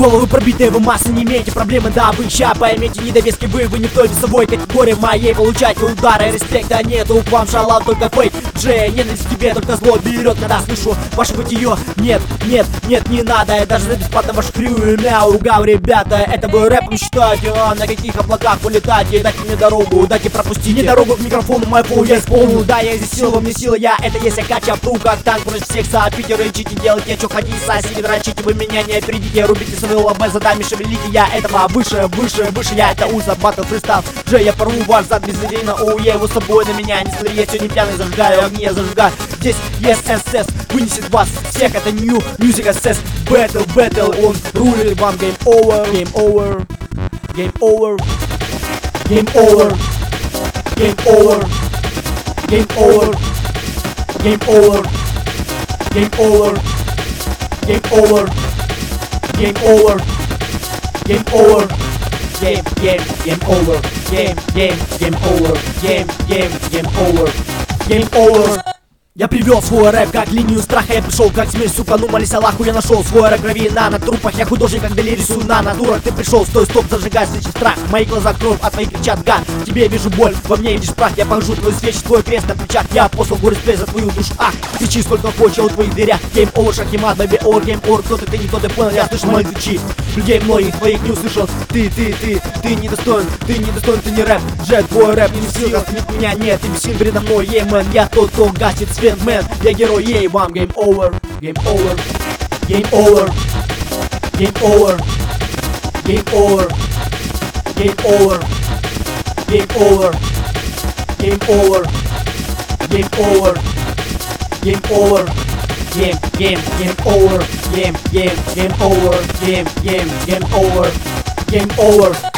Головы пробитые, вы массы не имеете проблемы, да, вы ща поймите, недовески вы не в той весовой категории моей. Получаете удары, респекта нету, к вам шалав только фейк. Джей, ненависть к тебе, только зло берет, когда слышу ваше бытие. Нет, не надо, я даже за бесплатно ваш крю мяу. Гав, ребята, это вы рэпом считаете, а на каких облаках улетаете? Дайте мне дорогу, дайте пропустить мне дорогу к микрофону, мой фу я исполнил. Да, я здесь сила, во мне сила, я это есть, я качаплю как танк против всех со Питера. Рычите, делайте, что хотите, соседи, дрочите, вы меня не опередите. Рубите свои лобы, задами шевелите, я этого выше, я это уза, батл фристайл. Же я порву ваш зад без идей на я его с собой на меня не смотри, я сегодня пьяный зажигаю огни, я зажигаю. Здесь есть СС, вынесет вас всех, это New Music SS. Battle, он рулит вам, game over, game over, game over, game over, game over, game over, game over, game over, game over, game over, game over, game over, game over, game over, game over. Я привел свой рэп как линию страха, я пришел как смерть, сука, ну молись Аллаху, я нашел свой рэп крови на трупах, я художник, как дали рисую на натурах. Ты пришел, стой, стоп, зажигай свечи страх, мои глаза кровь, а твои кричат гад. Тебе я вижу боль, во мне видишь прах, я пожгу твою свечи, твой крест на плечах, я послал горы сплей за твою душу, кричи сколько хочешь, у твоих дверях. Game over, шахимат, baby over, game over, кто ты не кто ты понял, я слышал мои ключи. Людей многих твоих не услышал, ты недостоин, ты не рэп, Джет, твой рэп не в силах, нет меня, нет, ты бессилен передо мной, мэн, я тот, кто гасит свет. Man, я герой, ей, вам game over, game over, game over, game over, game over, game over, game over, game over, game over, game over, game over, game over, game over, game over.